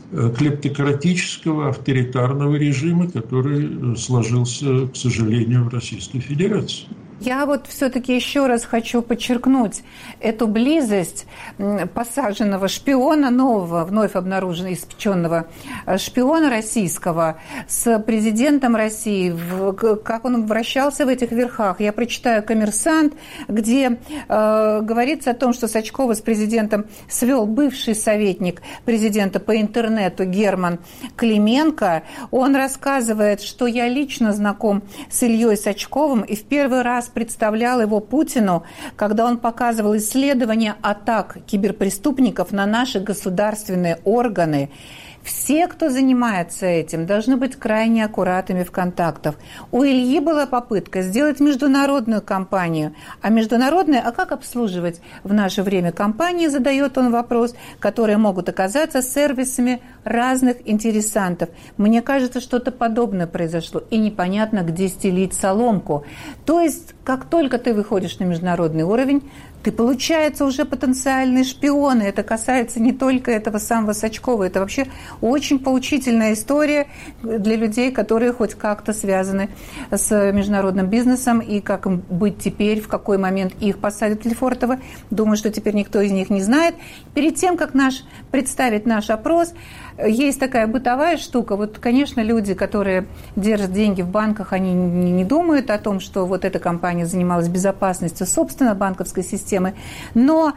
клептократического авторитарного режима, который сложился, к сожалению, в Российской Федерации. Я вот все-таки еще раз хочу подчеркнуть эту близость посаженного шпиона, нового, вновь обнаруженного, испеченного шпиона российского с президентом России, как он вращался в этих верхах. Я прочитаю «Коммерсант», где э, говорится о том, что Сачкова с президентом свел бывший советник президента по интернету Герман Клименко. Он рассказывает, что я лично знаком с Ильей Сачковым и в первый раз представлял его Путину, когда он показывал исследования атак киберпреступников на наши государственные органы. Все, кто занимается этим, должны быть крайне аккуратными в контактах. У Ильи была попытка сделать международную кампанию. А международная, а как обслуживать в наше время компании, задает он вопрос, которые могут оказаться сервисами разных интересантов. Мне кажется, что-то подобное произошло. И непонятно, где стелить соломку. То есть, как только ты выходишь на международный уровень, ты, получается, уже потенциальные шпионы. Это касается не только этого самого Сачкова. Это вообще очень поучительная история для людей, которые хоть как-то связаны с международным бизнесом. И как им быть теперь, в какой момент их посадят в Лефортово. Думаю, что теперь никто из них не знает. Перед тем, как наш, представить наш опрос, есть такая бытовая штука. Вот, конечно, люди, которые держат деньги в банках, они не думают о том, что вот эта компания занималась безопасностью собственной банковской системы. Но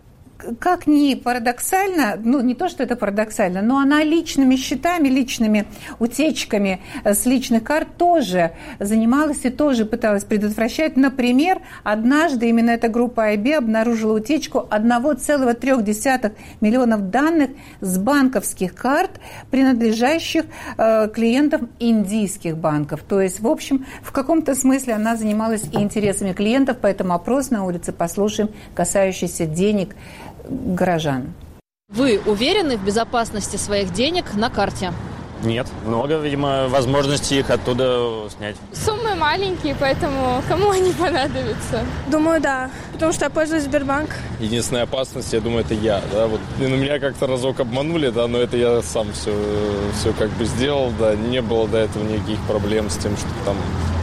как ни парадоксально, ну не то, что это парадоксально, но она личными счетами, личными утечками с личных карт тоже занималась и тоже пыталась предотвращать. Например, однажды именно эта группа ай би обнаружила утечку один целых три десятых миллионов данных с банковских карт, принадлежащих э, клиентам индийских банков. То есть, в общем, в каком-то смысле она занималась и интересами клиентов, поэтому опрос на улице послушаем, касающийся денег горожан. Вы уверены в безопасности своих денег на карте? Нет. Много, видимо, возможностей их оттуда снять. Суммы маленькие, поэтому кому они понадобятся? Думаю, да. Потому что я пользуюсь Сбербанк. Единственная опасность, я думаю, это я. Да? Вот, ну, меня как-то разок обманули, да, но это я сам все, все как бы сделал. Да. Не было до этого никаких проблем с тем, что там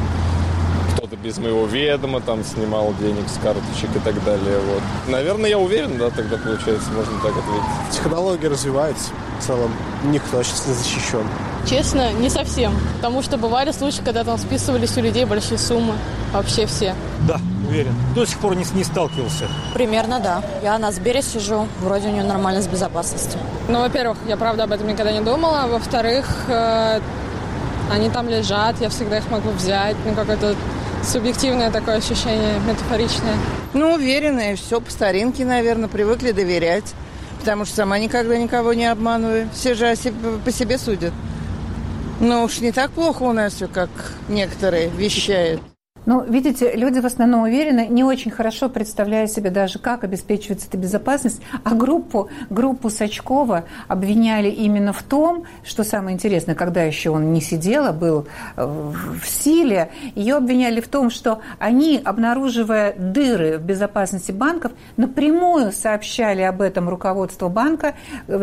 кто-то без моего ведома там снимал денег с карточек и так далее. Вот. Наверное, я уверен, да, тогда получается, можно так ответить. Технология развивается. В целом никто сейчас не защищен. Честно, не совсем. Потому что бывали случаи, когда там списывались у людей большие суммы. Вообще все. Да, уверен. До сих пор не, не сталкивался. Примерно, да. Я на Сбере сижу. Вроде у нее нормально с безопасностью. Ну, во-первых, я правда об этом никогда не думала. Во-вторых, э, они там лежат, я всегда их могу взять. Ну, какое-то субъективное такое ощущение, метафоричное. Ну, уверенные, все по старинке, наверное, привыкли доверять. Потому что сама никогда никого не обманываю. Все же по себе судят. Ну уж не так плохо у нас все, как некоторые вещают. Ну, видите, люди в основном уверены, не очень хорошо представляя себе даже, как обеспечивается эта безопасность, а группу, группу Сачкова обвиняли именно в том, что самое интересное, когда еще он не сидел, а был в силе, ее обвиняли в том, что они, обнаруживая дыры в безопасности банков, напрямую сообщали об этом руководству банка,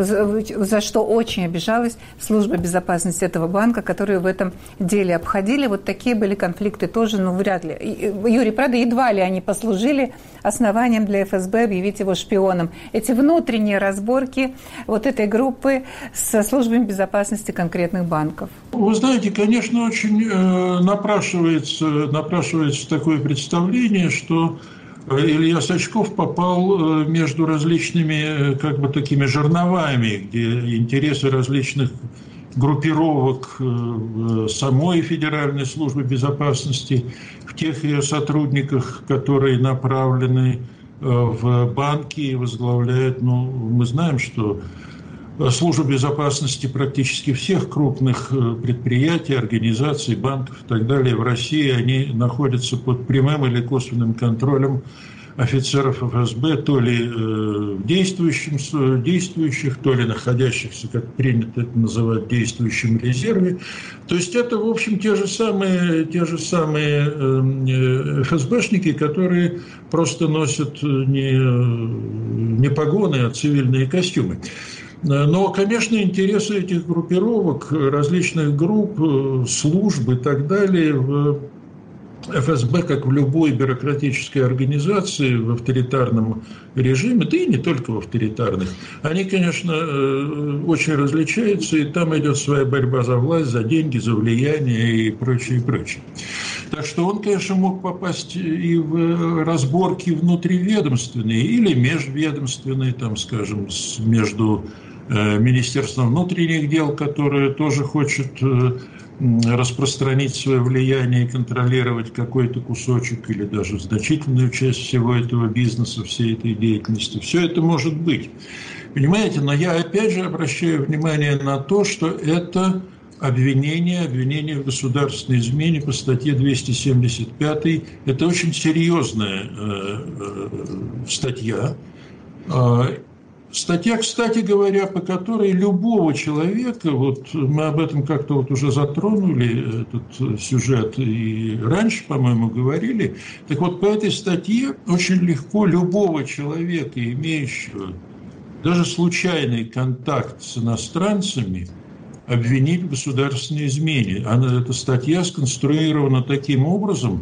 за что очень обижалась служба безопасности этого банка, которые в этом деле обходили. Вот такие были конфликты тоже, ну, вряд ли. Юрий, правда, едва ли они послужили основанием для эф эс бэ объявить его шпионом. Эти внутренние разборки вот этой группы со службами безопасности конкретных банков. Вы знаете, конечно, очень э, напрашивается, напрашивается такое представление, что Илья Сачков попал между различными, как бы, такими жерновами, где интересы различных группировок самой Федеральной службы безопасности, в тех ее сотрудниках, которые направлены в банки и возглавляют, ну, мы знаем, что служба безопасности практически всех крупных предприятий, организаций, банков и так далее в России, они находятся под прямым или косвенным контролем офицеров эф эс бэ, то ли э, действующим, действующих, то ли находящихся, как принято это называть, в действующем резерве. То есть это, в общем, те же самые, те же самые э, эф эс бэшники, которые просто носят не, не погоны, а цивильные костюмы. Но, конечно, интересы этих группировок, различных групп, служб и так далее в эф эс бэ, как в любой бюрократической организации в авторитарном режиме, да и не только в авторитарных, они, конечно, очень различаются, и там идет своя борьба за власть, за деньги, за влияние и прочее, и прочее. Так что он, конечно, мог попасть и в разборки внутриведомственные или межведомственные, там, скажем, между Министерством внутренних дел, которое тоже хочет распространить свое влияние и контролировать какой-то кусочек или даже значительную часть всего этого бизнеса, всей этой деятельности. Все это может быть. Понимаете, но я опять же обращаю внимание на то, что это обвинение, обвинение в государственной измене по статье двести семьдесят пять. Это очень серьезная э, э, статья. Статья, кстати говоря, по которой любого человека, вот мы об этом как-то вот уже затронули, этот сюжет, и раньше, по-моему, говорили, так вот по этой статье очень легко любого человека, имеющего даже случайный контакт с иностранцами, обвинить в государственной измене. Она, эта статья сконструирована таким образом,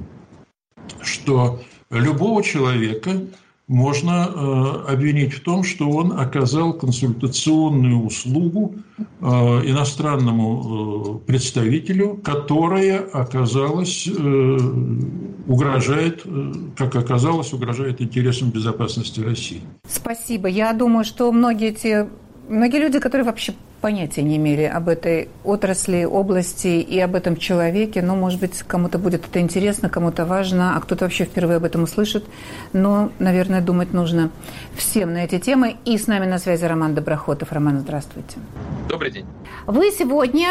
что любого человека можно э, обвинить в том, что он оказал консультационную услугу э, иностранному э, представителю, которая оказалась, э, угрожает, э, как оказалось, угрожает интересам безопасности России. Спасибо. Я думаю, что многие те, многие люди, которые вообще понятия не имели об этой отрасли, области и об этом человеке. Ну, может быть, кому-то будет это интересно, кому-то важно, а кто-то вообще впервые об этом услышит. Но, наверное, думать нужно всем на эти темы. И с нами на связи Роман Доброхотов. Роман, здравствуйте. Добрый день. Вы сегодня,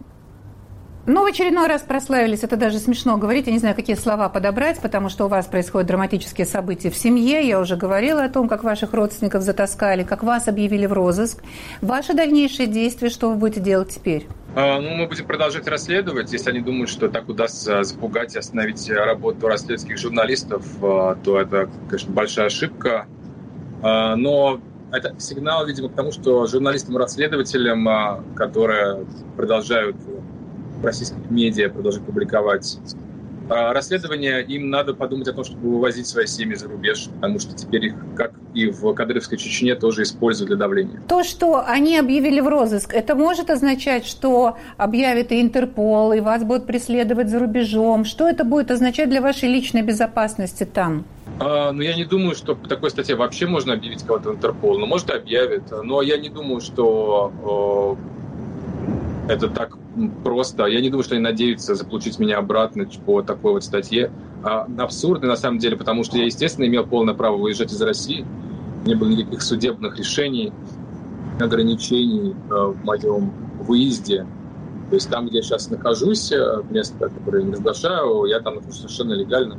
ну, в очередной раз прославились, это даже смешно говорить, я не знаю, какие слова подобрать, потому что у вас происходят драматические события в семье. Я уже говорила о том, как ваших родственников затаскали, как вас объявили в розыск. Ваши дальнейшие действия, что вы будете делать теперь? А, ну, мы будем продолжать расследовать. Если они думают, что так удастся запугать и остановить работу расследовательских журналистов, то это, конечно, большая ошибка. Но это сигнал, видимо, к тому, что журналистам-расследователям, которые продолжают в российских медиа продолжать публиковать расследования, им надо подумать о том, чтобы вывозить свои семьи за рубеж, потому что теперь их, как и в Кадыровской Чечне, тоже используют для давления. То, что они объявили в розыск, это может означать, что объявит и Интерпол, и вас будут преследовать за рубежом? Что это будет означать для вашей личной безопасности там? А, ну, я не думаю, что по такой статье вообще можно объявить кого-то в Интерпол. Ну, может, и объявят. Но я не думаю, что э, это так просто. Я не думаю, что они надеются заполучить меня обратно по такой вот статье. А, абсурдно, на самом деле, потому что я, естественно, имел полное право выезжать из России. Не было никаких судебных решений, ограничений э, в моем выезде. То есть там, где я сейчас нахожусь, место, которое я не разглашаю, я там нахожусь совершенно легально.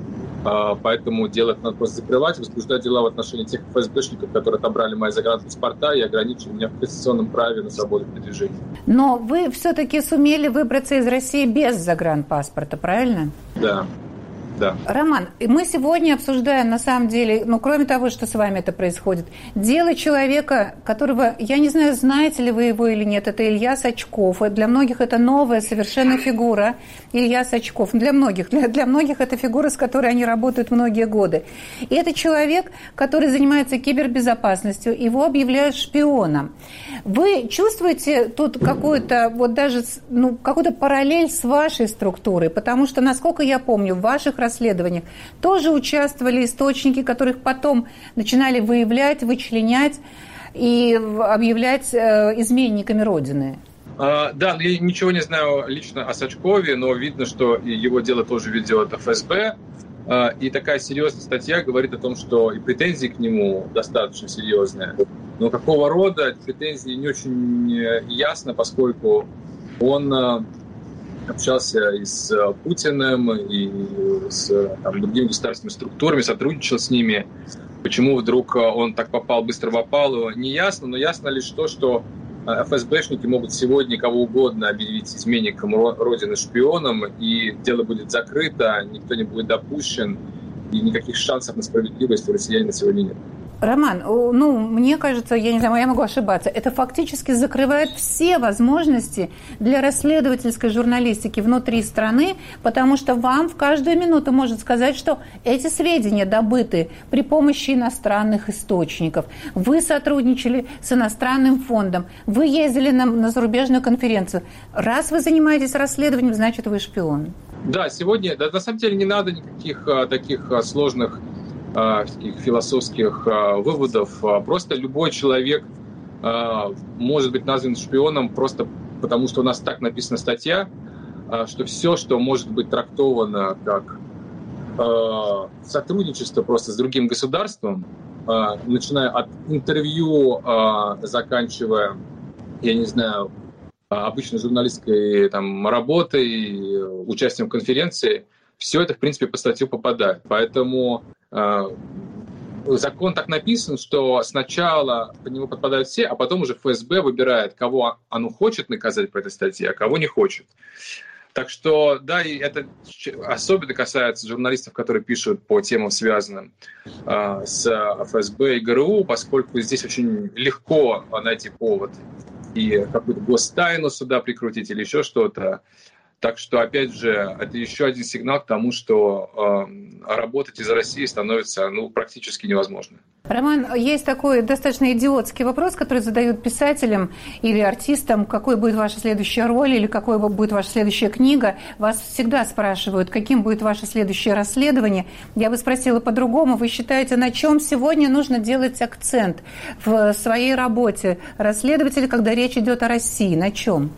Поэтому дело надо просто закрывать, возбуждать дела в отношении тех эф эс бэшников, которые отобрали мои загранпаспорта и ограничили меня в конституционном праве на свободу передвижения. Но вы все-таки сумели выбраться из России без загранпаспорта, правильно? Да. Да. Роман, мы сегодня обсуждаем, на самом деле, ну, кроме того, что с вами это происходит, дело человека, которого, я не знаю, знаете ли вы его или нет, это Илья Сачков. Для многих это новая совершенно фигура, Илья Сачков. Для многих, для, для многих это фигура, с которой они работают многие годы. И это человек, который занимается кибербезопасностью, его объявляют шпионом. Вы чувствуете тут какую-то, вот даже, ну, какую-то параллель с вашей структурой? Потому что, насколько я помню, в ваших расследованиях тоже участвовали источники, которых потом начинали выявлять, вычленять и объявлять э, изменниками Родины. А, да, я ничего не знаю лично о Сачкове, но видно, что его дело тоже ведет эф эс бэ. А, и такая серьезная статья говорит о том, что и претензии к нему достаточно серьезные. Но какого рода претензии не очень ясно, поскольку он общался и с Путиным, и с там, другими государственными структурами, сотрудничал с ними. Почему вдруг он так попал, быстро попал, не ясно, но ясно лишь то, что эф эс бэшники могут сегодня кого угодно объявить изменником Родины, шпионом, и дело будет закрыто, никто не будет допущен, и никаких шансов на справедливость у россиян на сегодня нет. Роман, ну, мне кажется, я не знаю, я могу ошибаться, это фактически закрывает все возможности для расследовательской журналистики внутри страны, потому что вам в каждую минуту может сказать, что эти сведения добыты при помощи иностранных источников. Вы сотрудничали с иностранным фондом, вы ездили на, на зарубежную конференцию. Раз вы занимаетесь расследованием, значит, вы шпион. Да, сегодня, да, на самом деле не надо никаких а, таких а, сложных таких философских выводов. Просто любой человек может быть назван шпионом просто потому, что у нас так написана статья, что все, что может быть трактовано как сотрудничество просто с другим государством, начиная от интервью, заканчивая, я не знаю, обычной журналистской там, работой, участием в конференции, все это, в принципе, по статью попадает. Поэтому закон так написан, что сначала по нему подпадают все, а потом уже эф эс бэ выбирает, кого оно хочет наказать по этой статье, а кого не хочет. Так что, да, и это особенно касается журналистов, которые пишут по темам, связанным э, с эф эс бэ и гэ эр у, поскольку здесь очень легко найти повод и какую-то гостайну сюда прикрутить или еще что-то. Так что, опять же, это еще один сигнал к тому, что э, работать из России становится ну, практически невозможно. Роман, есть такой достаточно идиотский вопрос, который задают писателям или артистам, какой будет ваша следующая роль или какой будет ваша следующая книга. Вас всегда спрашивают, каким будет ваше следующее расследование. Я бы спросила по-другому. Вы считаете, на чем сегодня нужно делать акцент в своей работе расследователя, когда речь идет о России? На чем?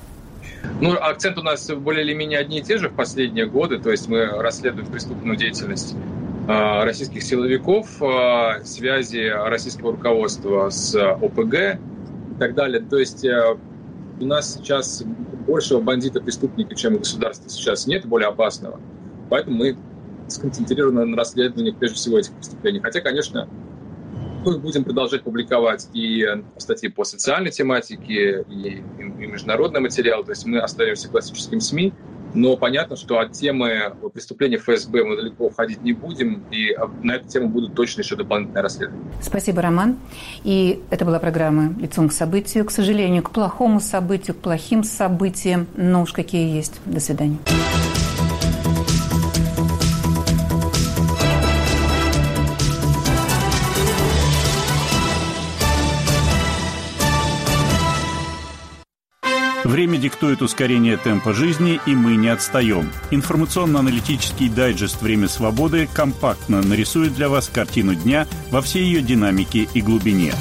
Ну, акцент у нас более или менее одни и те же в последние годы. То есть мы расследуем преступную деятельность э, российских силовиков, э, связи российского руководства с о пэ гэ и так далее. То есть э, у нас сейчас большего бандита-преступника, чем у государства сейчас нет, более опасного. Поэтому мы сконцентрированы на расследовании прежде всего этих преступлений. Хотя, конечно, мы будем продолжать публиковать и статьи по социальной тематике, и, и международный материал. То есть мы остаемся классическим СМИ, но понятно, что от темы преступления эф эс бэ мы далеко уходить не будем, и на эту тему будут точно еще дополнительные расследования. Спасибо, Роман. И это была программа «Лицом к событию». К сожалению, к плохому событию, к плохим событиям, но уж какие есть. До свидания. Время диктует ускорение темпа жизни, и мы не отстаем. Информационно-аналитический дайджест «Время свободы» компактно нарисует для вас картину дня во всей ее динамике и глубине.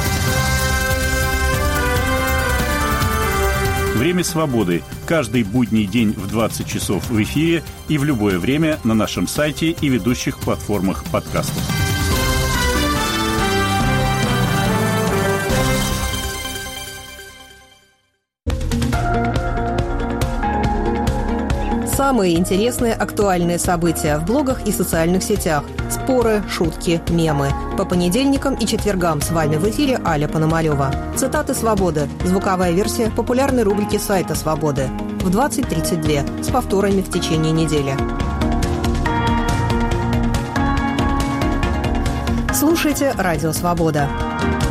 «Время свободы» каждый будний день в двадцать часов в эфире и в любое время на нашем сайте и ведущих платформах подкастов. Самые интересные актуальные события в блогах и социальных сетях. Споры, шутки, мемы. По понедельникам и четвергам с вами в эфире Аля Пономарёва. Цитаты «Свободы». Звуковая версия популярной рубрики сайта «Свободы». В двадцать тридцать два с повторами в течение недели. Слушайте «Радио Свобода».